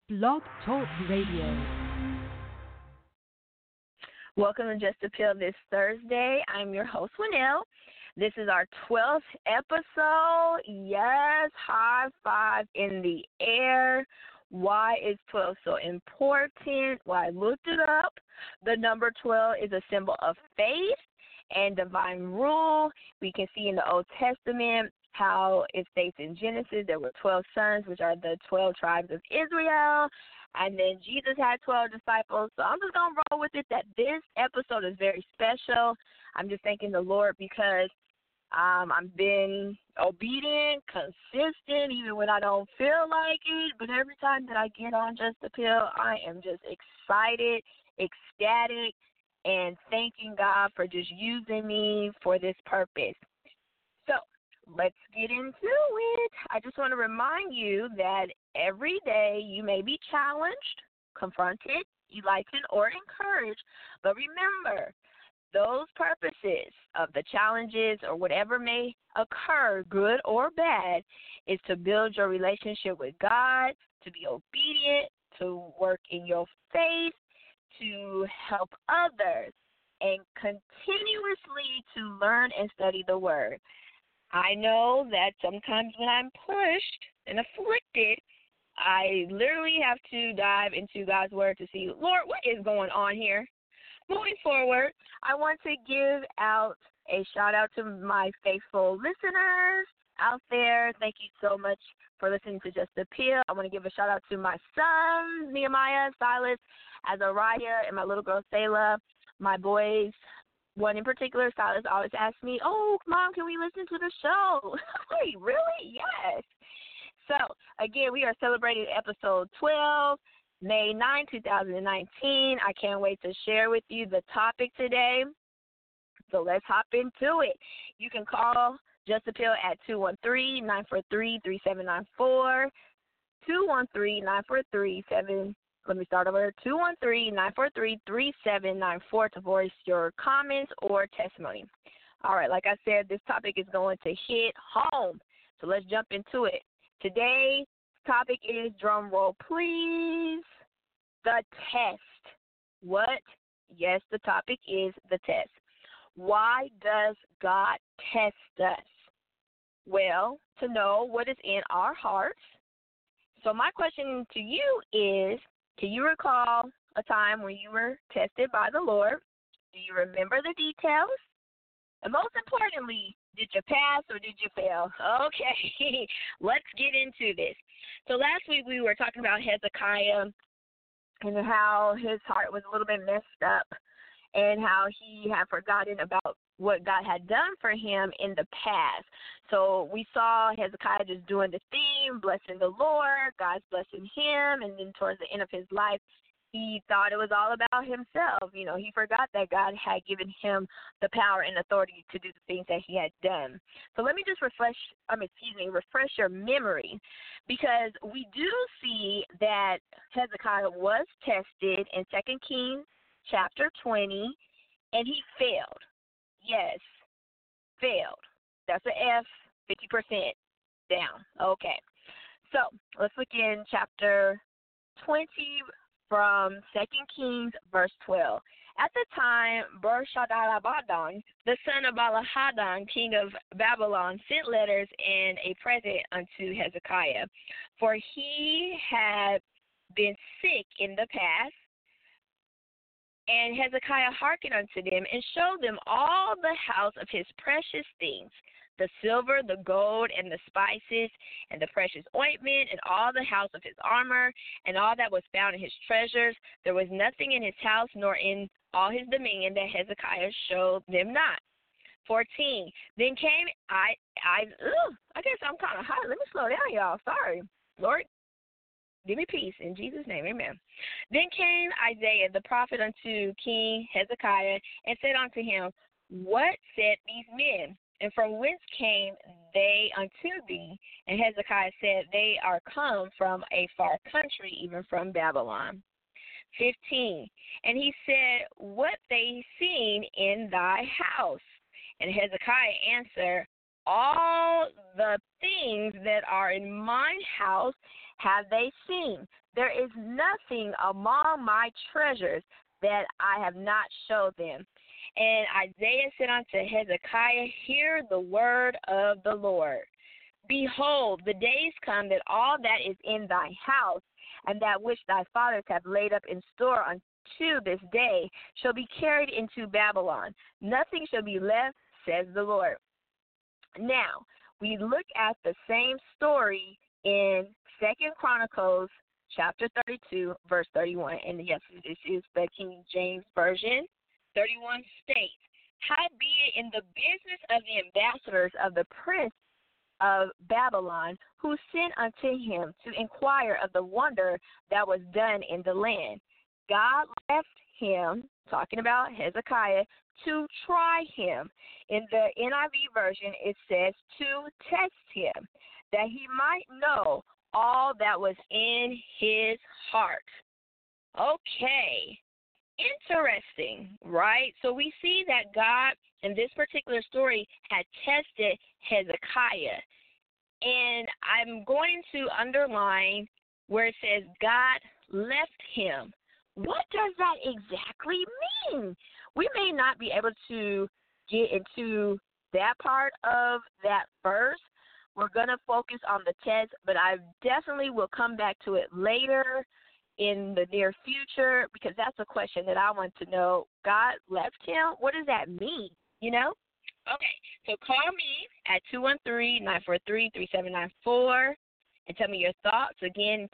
Blog Talk Radio. Welcome to Just Appeal this Thursday. I'm your host, Winnell. This is our 12th episode. Yes, high five in the air. Why is 12 so important? Well, I looked it up. The number 12 is a symbol of faith and divine rule. We can see in the Old Testament how it states in Genesis there were 12 sons, which are the 12 tribes of Israel. And then Jesus had 12 disciples. So I'm just going to roll with it that this episode is very special. I'm just thanking the Lord because I've been obedient, consistent, even when I don't feel like it. But every time that I get on Just Appeal, I am just excited, ecstatic, and thanking God for just using me for this purpose. So let's get into it. I just want to remind you that every day you may be challenged, confronted, enlightened, or encouraged. But remember, those purposes of the challenges or whatever may occur, good or bad, is to build your relationship with God, to be obedient, to work in your faith, to help others, and continuously to learn and study the Word. I know that sometimes when I'm pushed and afflicted, I literally have to dive into God's Word to see, Lord, what is going on here? Moving forward, I want to give out a shout-out to my faithful listeners out there. Thank you so much for listening to Just Appeal. I want to give a shout-out to my sons, Nehemiah, Silas, Azariah, and my little girl, Selah. My boys, one in particular, Silas, always asks me, oh, Mom, can we listen to the show? Wait, really? Yes. So, again, we are celebrating episode 12. May 9, 2019. I can't wait to share with you the topic today. So let's hop into it. You can call Just Appeal at 213-943-3794, 213-943-7. Let me start over. 213-943-3794 to voice your comments or testimony. All right, like I said, this topic is going to hit home. So let's jump into it. Today's topic is, drum roll please, the test. What? Yes, the topic is the test. Why does God test us? Well, to know what is in our hearts. So my question to you is, can you recall a time when you were tested by the Lord? Do you remember the details? And most importantly, did you pass or did you fail? Okay, let's get into this. So last week we were talking about Hezekiah and how his heart was a little bit messed up and how he had forgotten about what God had done for him in the past. So we saw Hezekiah just doing the thing, blessing the Lord, God's blessing him, and then towards the end of his life, he thought it was all about himself. You know, he forgot that God had given him the power and authority to do the things that he had done. So let me just refresh your memory, because we do see that Hezekiah was tested in 2 Kings chapter 20, and he failed. Yes, failed. That's an F, 50% down. Okay. So let's look in chapter 20 from 2 Kings, verse 12. At the time, Bershadarabadan, the son of Balahadan, king of Babylon, sent letters and a present unto Hezekiah, for he had been sick in the past. And Hezekiah hearkened unto them, and showed them all the house of his precious things, the silver, the gold, and the spices, and the precious ointment, and all the house of his armor, and all that was found in his treasures. There was nothing in his house, nor in all his dominion, that Hezekiah showed them not. 14. Then came I guess I'm kind of hot. Let me slow down, y'all. Sorry. Lord, give me peace in Jesus' name, amen. Then came Isaiah the prophet unto King Hezekiah, and said unto him, what said these men? And from whence came they unto thee? And Hezekiah said, they are come from a far country, even from Babylon. 15. And he said, what they seen in thy house? And Hezekiah answered, all the things that are in mine house, have they seen? There is nothing among my treasures that I have not showed them. And Isaiah said unto Hezekiah, hear the word of the Lord. Behold, the days come that all that is in thy house, and that which thy fathers have laid up in store unto this day, shall be carried into Babylon. Nothing shall be left, says the Lord. Now, we look at the same story in 2 Chronicles chapter 32, verse 31. And yes, this is the King James Version. 31 states, howbeit in the business of the ambassadors of the prince of Babylon, who sent unto him to inquire of the wonder that was done in the land, God left him, talking about Hezekiah, to try him. In the NIV version, it says to test him, that he might know all that was in his heart. Okay. Interesting, right? So we see that God, in this particular story, had tested Hezekiah. And I'm going to underline where it says God left him. What does that exactly mean? We may not be able to get into that part of that verse. We're going to focus on the test, but I definitely will come back to it later in the near future, because that's a question that I want to know. God left him? What does that mean, you know? Okay, so call me at 213-943-3794 and tell me your thoughts. Again,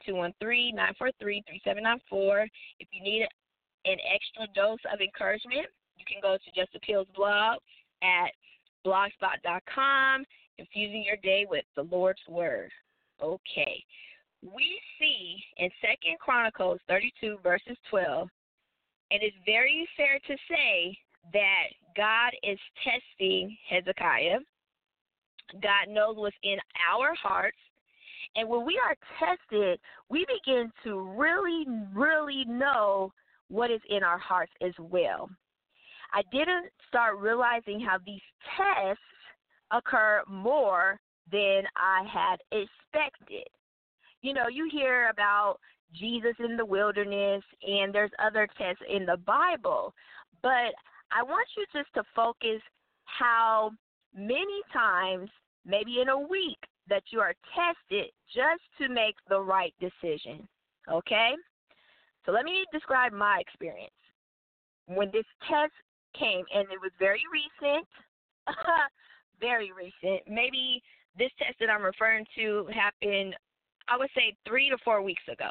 213-943-3794. If you need an extra dose of encouragement, you can go to Just Appeal's blog at blogspot.com, infusing your day with the Lord's Word. Okay. We see in 2 Chronicles 32, verses 12, and it's very fair to say that God is testing Hezekiah. God knows what's in our hearts. And when we are tested, we begin to really, really know what is in our hearts as well. I didn't start realizing how these tests occur more than I had expected. You know, you hear about Jesus in the wilderness, and there's other tests in the Bible. But I want you just to focus how many times, maybe in a week, that you are tested just to make the right decision, okay? So let me describe my experience. When this test came, and it was very recent, very recent, maybe this test that I'm referring to happened, I would say 3 to 4 weeks ago.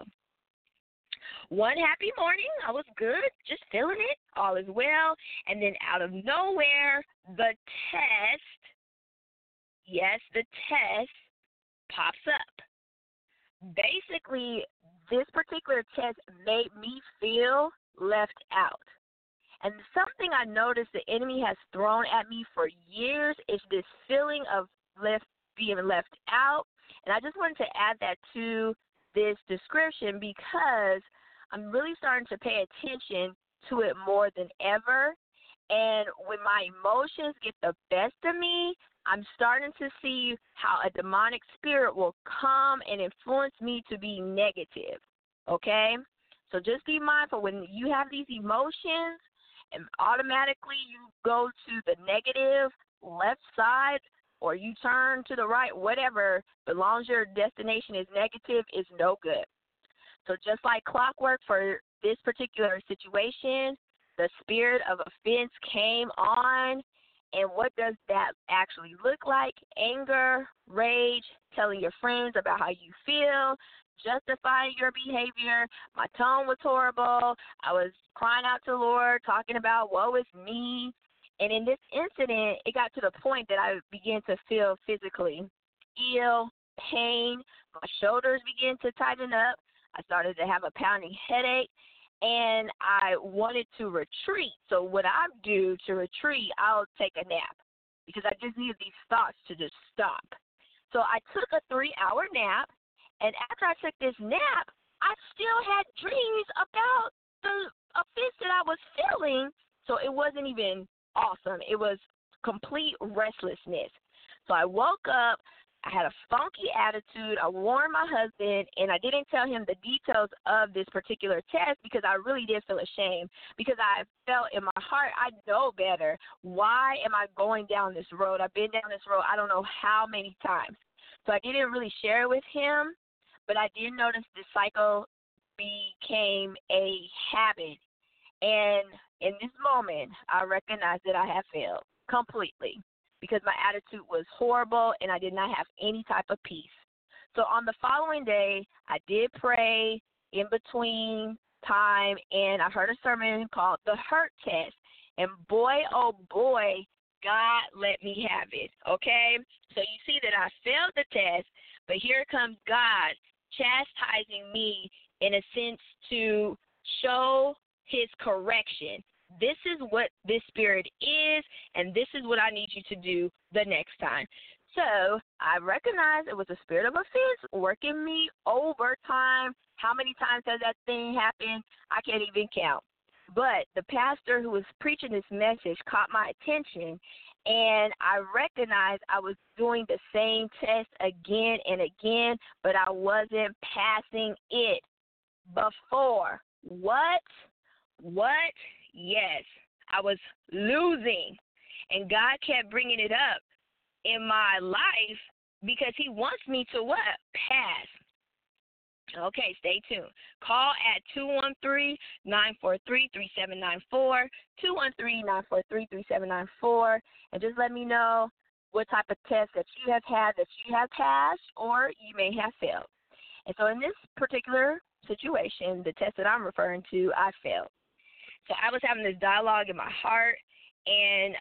One happy morning, I was good, just feeling it, all is well, and then out of nowhere, the test, yes, the test pops up. Basically, this particular test made me feel left out. And something I noticed the enemy has thrown at me for years is this feeling of being left out. And I just wanted to add that to this description because I'm really starting to pay attention to it more than ever. And when my emotions get the best of me, I'm starting to see how a demonic spirit will come and influence me to be negative, okay? So just be mindful when you have these emotions and automatically you go to the negative left side or you turn to the right, whatever, but as long as your destination is negative, is no good. So just like clockwork for this particular situation, the spirit of offense came on. And what does that actually look like? Anger, rage, telling your friends about how you feel, justifying your behavior. My tone was horrible. I was crying out to the Lord, talking about woe is me. And in this incident, it got to the point that I began to feel physically ill, pain. My shoulders began to tighten up. I started to have a pounding headache. And I wanted to retreat. So what I do to retreat, I'll take a nap because I just needed these thoughts to just stop. So I took a 3-hour nap, and after I took this nap, I still had dreams about the offense that I was feeling. So it wasn't even awesome. It was complete restlessness. So I woke up, I had a funky attitude. I warned my husband, and I didn't tell him the details of this particular test because I really did feel ashamed because I felt in my heart, I know better. Why am I going down this road? I've been down this road I don't know how many times. So I didn't really share it with him, but I did notice the cycle became a habit. And in this moment, I recognized that I had failed completely because my attitude was horrible and I did not have any type of peace. So on the following day, I did pray in between time, and I heard a sermon called The Hurt Test. And boy, oh boy, God let me have it, okay? So you see that I failed the test, but here comes God chastising me in a sense to show his correction. This is what this spirit is, and this is what I need you to do the next time. So I recognized it was a spirit of offense working me overtime. How many times has that thing happened? I can't even count. But the pastor who was preaching this message caught my attention, and I recognized I was doing the same test again and again, but I wasn't passing it before. What? Yes, I was losing, and God kept bringing it up in my life because he wants me to what? Pass. Okay, stay tuned. Call at 213-943-3794, 213-943-3794, and just let me know what type of test that you have had that you have passed or you may have failed. And so in this particular situation, the test that I'm referring to, I failed. So I was having this dialogue in my heart, and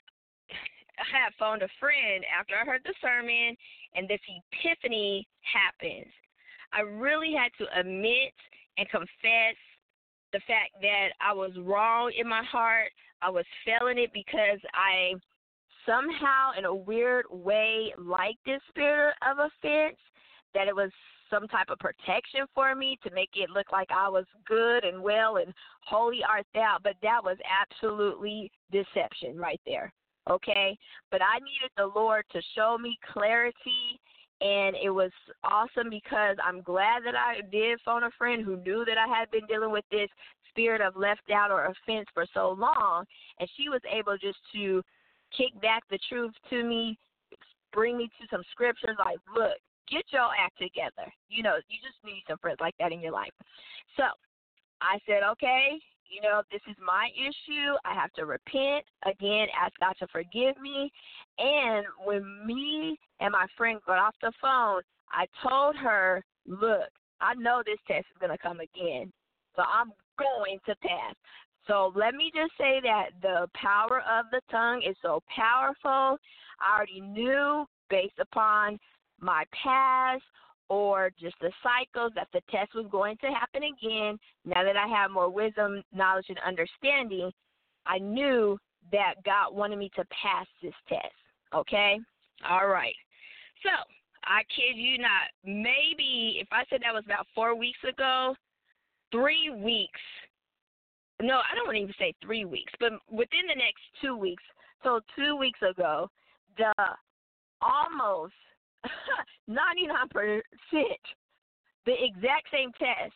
I had phoned a friend after I heard the sermon, and this epiphany happens. I really had to admit and confess the fact that I was wrong in my heart. I was failing it because I somehow, in a weird way, liked this spirit of offense, that it was some type of protection for me to make it look like I was good and well and holy art thou, but that was absolutely deception right there, okay? But I needed the Lord to show me clarity, and it was awesome because I'm glad that I did phone a friend who knew that I had been dealing with this spirit of left out or offense for so long, and she was able just to kick back the truth to me, bring me to some scriptures like, look, get your act together. You know, you just need some friends like that in your life. So I said, okay, you know, this is my issue. I have to repent. Again, ask God to forgive me. And when me and my friend got off the phone, I told her, look, I know this test is going to come again, so I'm going to pass. So let me just say that the power of the tongue is so powerful. I already knew based upon my past or just the cycles that the test was going to happen again. Now that I have more wisdom, knowledge, and understanding, I knew that God wanted me to pass this test, okay? All right. So I kid you not, maybe if I said that was about 4 weeks ago, 3 weeks, no, I don't want to even say 3 weeks, but within the next 2 weeks, so 2 weeks ago, the almost 99%, the exact same test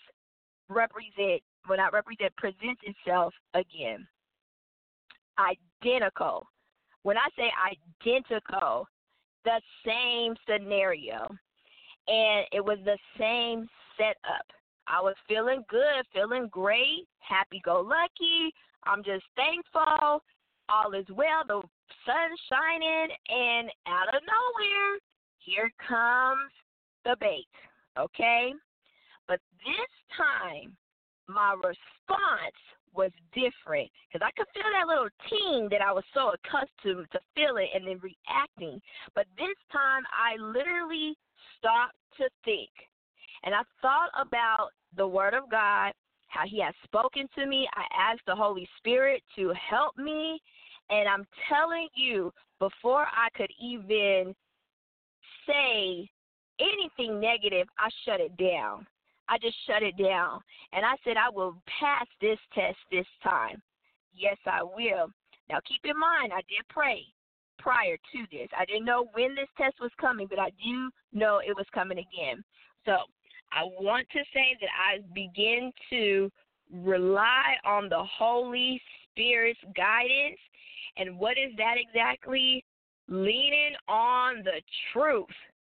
presents itself again. Identical. When I say identical, the same scenario. And it was the same setup. I was feeling good, feeling great, happy-go-lucky. I'm just thankful. All is well. The sun's shining. And out of nowhere, here comes the bait, okay? But this time, my response was different because I could feel that little ting that I was so accustomed to feeling and then reacting. But this time, I literally stopped to think. And I thought about the Word of God, how He has spoken to me. I asked the Holy Spirit to help me. And I'm telling you, before I could even say anything negative, I shut it down. I just shut it down. And I said, I will pass this test this time. Yes, I will. Now, keep in mind, I did pray. prior to this. I didn't know when this test was coming, but I do know it was coming again. So I want to say that I begin to rely on the Holy Spirit's guidance. And what is that exactly? Leaning on the truth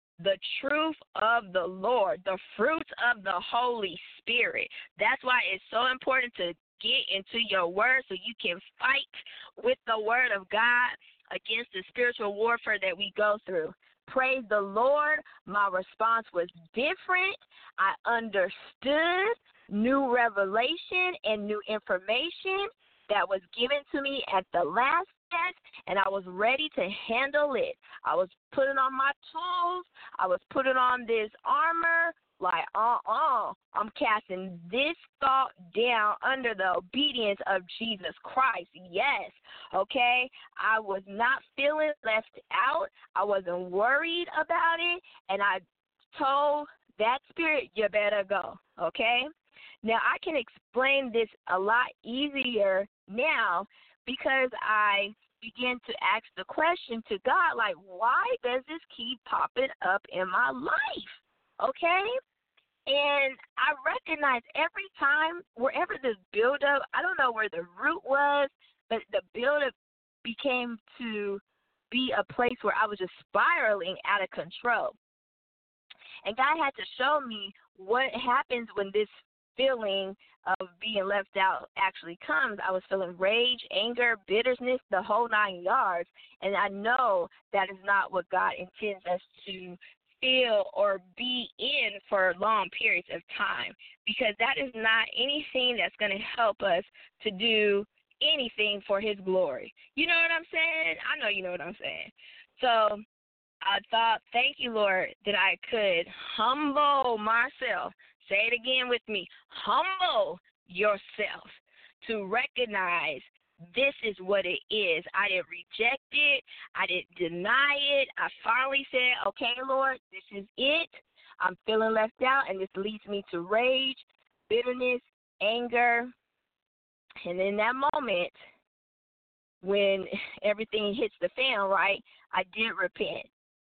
of the Lord, the fruits of the Holy Spirit. That's why it's so important to get into your word so you can fight with the word of God against the spiritual warfare that we go through. Praise the Lord. My response was different. I understood new revelation and new information that was given to me at the last test, and I was ready to handle it. I was putting on my tools. I was putting on this armor. Like, I'm casting this thought down under the obedience of Jesus Christ. Yes, okay? I was not feeling left out. I wasn't worried about it, and I told that spirit, you better go, okay? Now, I can explain this a lot easier now because I began to ask the question to God, like, why does this keep popping up in my life, okay? And I recognize every time, wherever this buildup, I don't know where the root was, but the buildup became to be a place where I was just spiraling out of control. And God had to show me what happens when this feeling of being left out actually comes. I was feeling rage, anger, bitterness, the whole 9 yards. And I know that is not what God intends us to feel or be in for long periods of time, because that is not anything that's going to help us to do anything for his glory. You know what I'm saying? I know you know what I'm saying. So I thought, thank you, Lord, that I could humble myself. Say it again with me. Humble yourself to recognize this is what it is. I didn't reject it. I didn't deny it. I finally said, okay, Lord, this is it. I'm feeling left out, and this leads me to rage, bitterness, anger. And in that moment, when everything hits the fan, right, I did repent.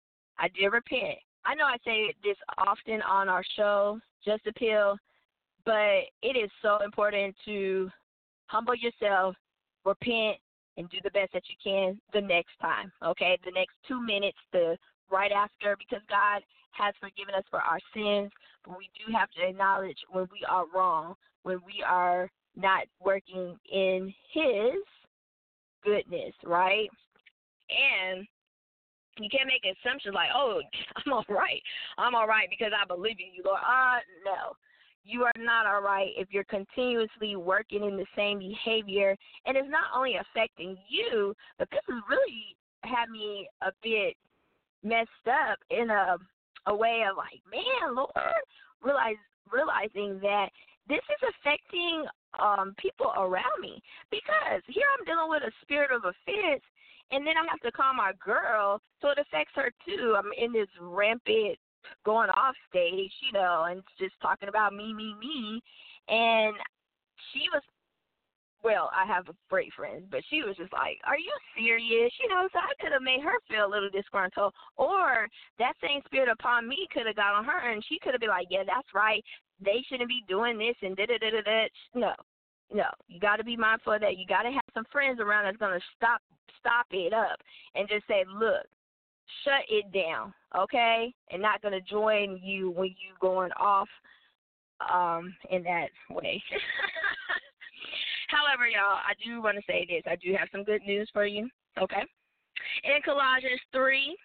I know I say this often on our show, Just Appeal, but it is so important to humble yourself, repent, and do the best that you can the next time, okay? The next 2 minutes, the right after, because God has forgiven us for our sins, but we do have to acknowledge when we are wrong, when we are not working in his goodness, right? And you can't make assumptions like, oh, I'm all right because I believe in you, Lord. No. You are not all right if you're continuously working in the same behavior, and it's not only affecting you, but this has really had me a bit messed up in a way of like, man, Lord, realizing that this is affecting people around me, because here I'm dealing with a spirit of offense, and then I have to call my girl, so it affects her too. I'm in this rampant going off stage, and just talking about me. And she was, well, I have great friends, but she was just like, are you serious? So I could have made her feel a little disgruntled, or that same spirit upon me could have got on her, and she could have been like, yeah, that's right. They shouldn't be doing this and da-da-da-da-da. No, you got to be mindful of that. You got to have some friends around that's going to stop it up and just say, look, shut it down, okay? And not going to join you when you going off in that way. However, y'all, I do want to say this. I do have some good news for you, okay? In Colossians 3,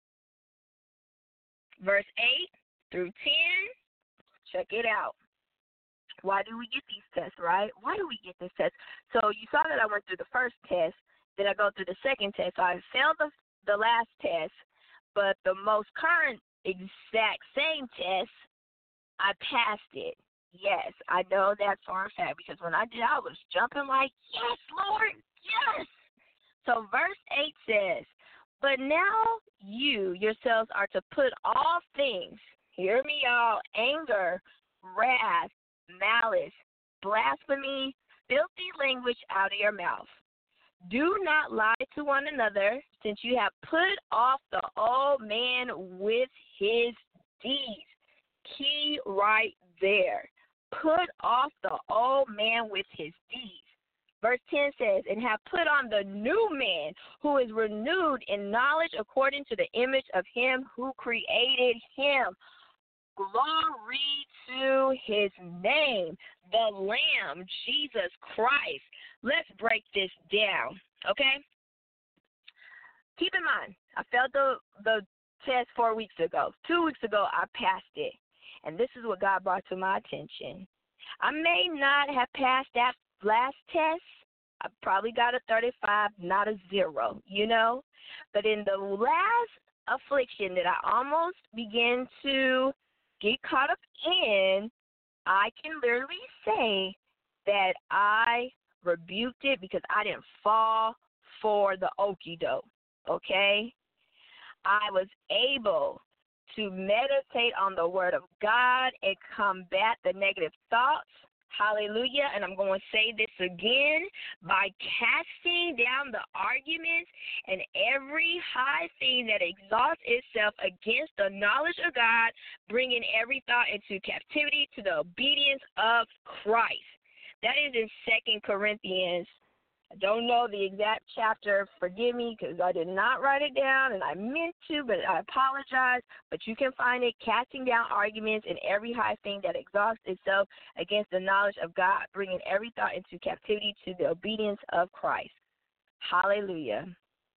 verse 8 through 10, check it out. Why do we get these tests, right? Why do we get this test? So you saw that I went through the first test, then I go through the second test. So I failed the last test, but the most current exact same test, I passed it. Yes, I know that for a fact, because when I did, I was jumping like, yes, Lord, yes. So verse 8 says, but now you yourselves are to put all things, hear me, y'all, anger, wrath, malice, blasphemy, filthy language out of your mouth. Do not lie to one another, since you have put off the old man with his deeds. Key right there. Put off the old man with his deeds. Verse 10 says, and have put on the new man, who is renewed in knowledge according to the image of him who created him. Glory to his name, the Lamb, Jesus Christ. Let's break this down, okay? Keep in mind, I failed the test 4 weeks ago. 2 weeks ago, I passed it. And this is what God brought to my attention. I may not have passed that last test. I probably got a 35, not a 0, you know? But in the last affliction that I almost began to get caught up in, I can literally say that I rebuked it because I didn't fall for the okie doke, okay? I was able to meditate on the Word of God and combat the negative thoughts. Hallelujah. And I'm going to say this again, by casting down the arguments and every high thing that exalts itself against the knowledge of God, bringing every thought into captivity to the obedience of Christ. That is in 2 Corinthians. I don't know the exact chapter. Forgive me because I did not write it down, and I meant to, but I apologize. But you can find it, casting down arguments and every high thing that exalts itself against the knowledge of God, bringing every thought into captivity to the obedience of Christ. Hallelujah.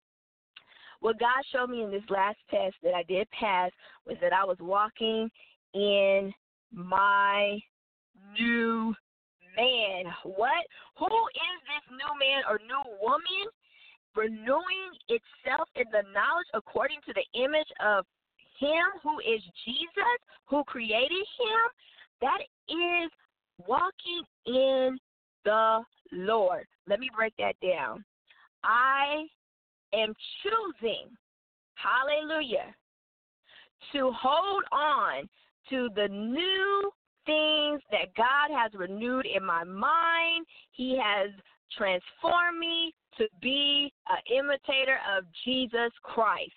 What God showed me in this last test that I did pass was that I was walking in my new man. What? Who is this new man or new woman? Renewing itself in the knowledge according to the image of him who is Jesus, who created him. That is walking in the Lord. Let me break that down. I am choosing, hallelujah, to hold on to the new things that God has renewed in my mind. He has transformed me to be an imitator of Jesus Christ.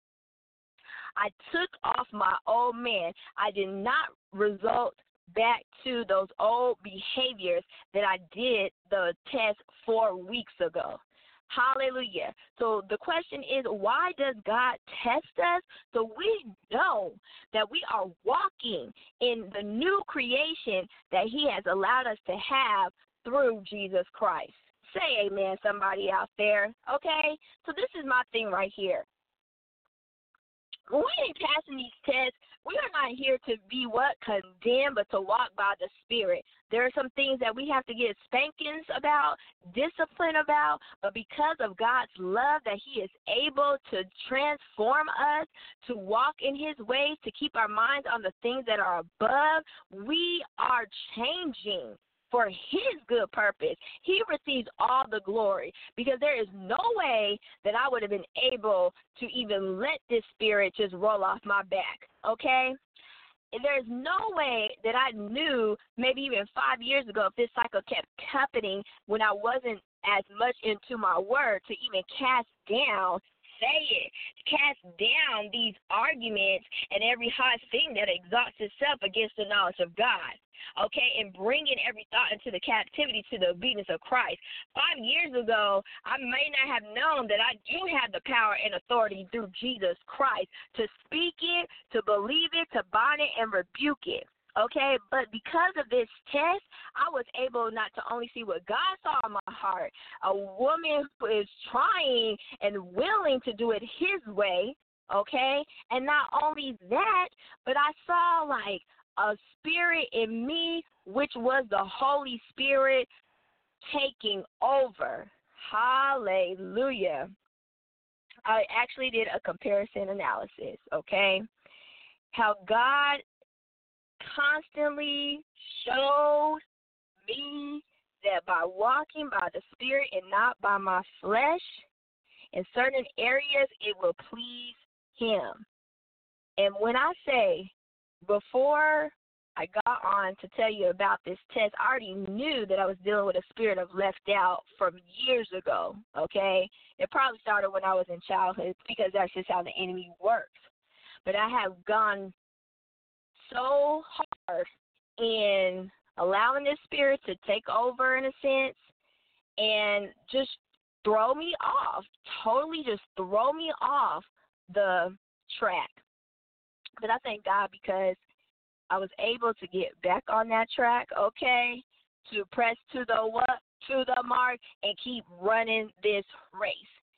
I took off my old man. I did not result back to those old behaviors that I did the test 4 weeks ago. Hallelujah. So the question is, why does God test us? So we know that we are walking in the new creation that he has allowed us to have through Jesus Christ. Say amen, somebody out there. Okay? So this is my thing right here. When we ain't passing these tests, we are not here to be condemned, but to walk by the Spirit. There are some things that we have to get spankings about, discipline about, but because of God's love that he is able to transform us, to walk in his ways, to keep our minds on the things that are above, we are changing for his good purpose. He receives all the glory, because there is no way that I would have been able to even let this spirit just roll off my back, okay? There's no way that I knew maybe even 5 years ago if this cycle kept happening when I wasn't as much into my word to even cast down, cast down these arguments and every high thing that exalts itself against the knowledge of God. Okay, and bringing every thought into the captivity to the obedience of Christ. 5 years ago, I may not have known that I do have the power and authority through Jesus Christ to speak it, to believe it, to bind it, and rebuke it. Okay, but because of this test, I was able not to only see what God saw in my heart, a woman who is trying and willing to do it his way, okay, and not only that, but I saw like a spirit in me, which was the Holy Spirit taking over. Hallelujah. I actually did a comparison analysis, okay? How God constantly showed me that by walking by the Spirit and not by my flesh, in certain areas it will please him. And when I say before I got on to tell you about this test. I already knew that I was dealing with a spirit of left out from years ago, okay? It probably started when I was in childhood because that's just how the enemy works. But I have gone so hard in allowing this spirit to take over in a sense and just throw me off, totally just throw me off the track. But I thank God because I was able to get back on that track, okay, to press to the what? To the mark and keep running this race.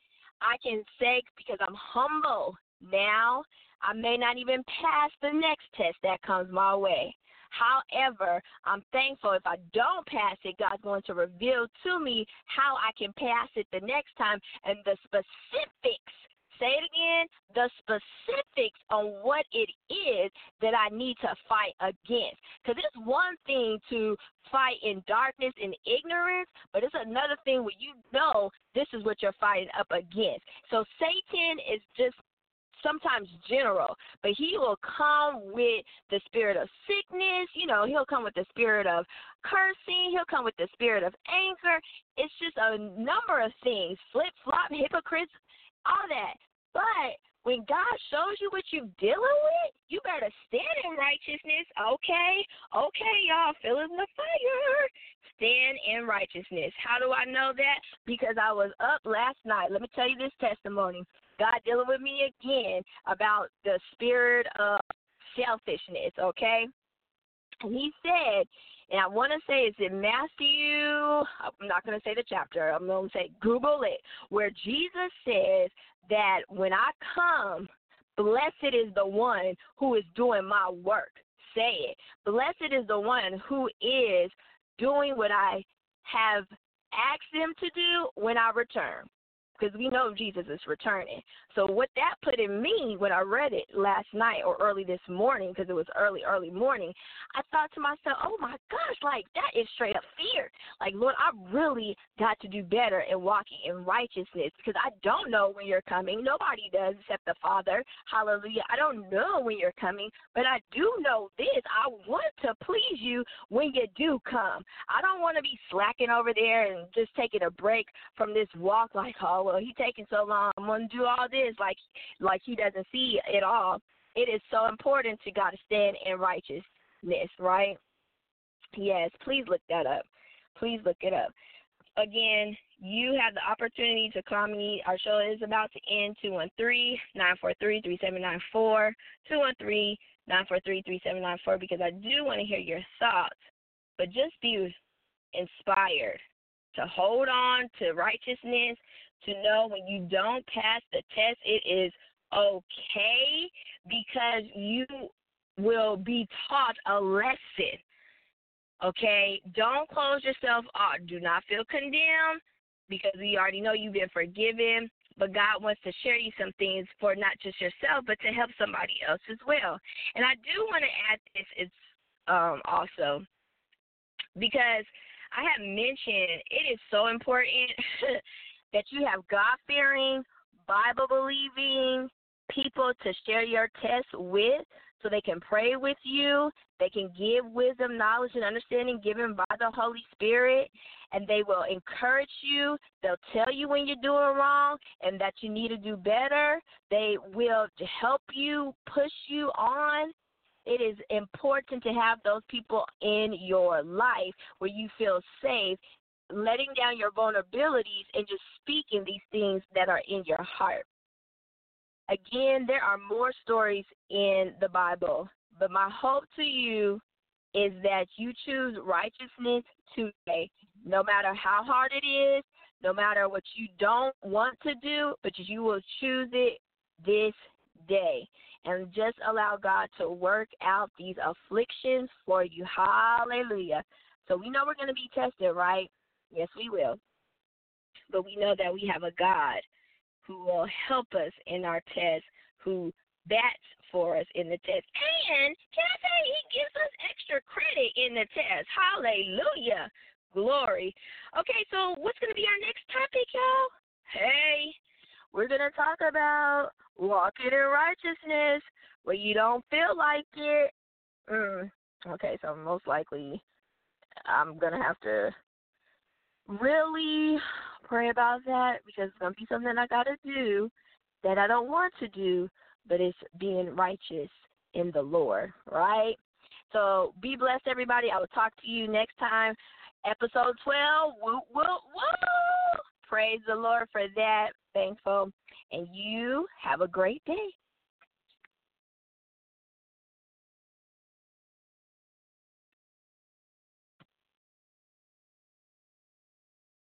I can say because I'm humble now, I may not even pass the next test that comes my way. However, I'm thankful if I don't pass it, God's going to reveal to me how I can pass it the next time and the specifics. Say it again, the specifics on what it is that I need to fight against. Because it's one thing to fight in darkness and ignorance, but it's another thing when you know this is what you're fighting up against. So Satan is just sometimes general, but he will come with the spirit of sickness. You know, he'll come with the spirit of cursing. He'll come with the spirit of anger. It's just a number of things, flip-flop, hypocrites, all that. But when God shows you what you're dealing with, you better stand in righteousness. Okay, y'all, feeling the fire. Stand in righteousness. How do I know that? Because I was up last night. Let me tell you this testimony. God dealing with me again about the spirit of selfishness, okay? And he said, and I want to say it's in Matthew, I'm not going to say the chapter, I'm going to say Google it, where Jesus says that when I come, blessed is the one who is doing my work. Say it. Blessed is the one who is doing what I have asked them to do when I return. Because we know Jesus is returning. So what that put in me when I read it last night or early this morning, because it was early morning, I thought to myself, oh, my gosh, like that is straight up fear. Like, Lord, I really got to do better in walking in righteousness because I don't know when you're coming. Nobody does except the Father. Hallelujah. I don't know when you're coming, but I do know this. I want to please you when you do come. I don't want to be slacking over there and just taking a break from this walk like, oh, well, he taking so long. I'm going to do all this like he doesn't see it all. It is so important to God to stand in righteousness, right? Yes, please look that up. Please look it up. Again, you have the opportunity to call me. Our show is about to end, 213-943-3794, 213-943-3794, because I do want to hear your thoughts. But just be inspired to hold on to righteousness, to know when you don't pass the test, it is okay because you will be taught a lesson, okay? Don't close yourself off. Do not feel condemned because we already know you've been forgiven, but God wants to share you some things for not just yourself, but to help somebody else as well. And I do want to add this also because I have mentioned it is so important that you have God-fearing, Bible-believing people to share your test with so they can pray with you. They can give wisdom, knowledge, and understanding given by the Holy Spirit, and they will encourage you. They'll tell you when you're doing wrong and that you need to do better. They will help you, push you on. It is important to have those people in your life where you feel safe, letting down your vulnerabilities and just speaking these things that are in your heart. Again, there are more stories in the Bible, but my hope to you is that you choose righteousness today, no matter how hard it is, no matter what you don't want to do, but you will choose it this day. And just allow God to work out these afflictions for you. Hallelujah. So we know we're going to be tested, right? Yes, we will. But we know that we have a God who will help us in our test, who bats for us in the test. And can I say he gives us extra credit in the test. Hallelujah. Glory. Okay, so what's going to be our next topic, y'all? Hey, we're going to talk about walking in righteousness where you don't feel like it. Okay, so most likely I'm going to have to really pray about that because it's going to be something I got to do that I don't want to do, but it's being righteous in the Lord, right? So be blessed, everybody. I will talk to you next time. Episode 12. Woo, woo, woo. Praise the Lord for that. Thankful. And you have a great day.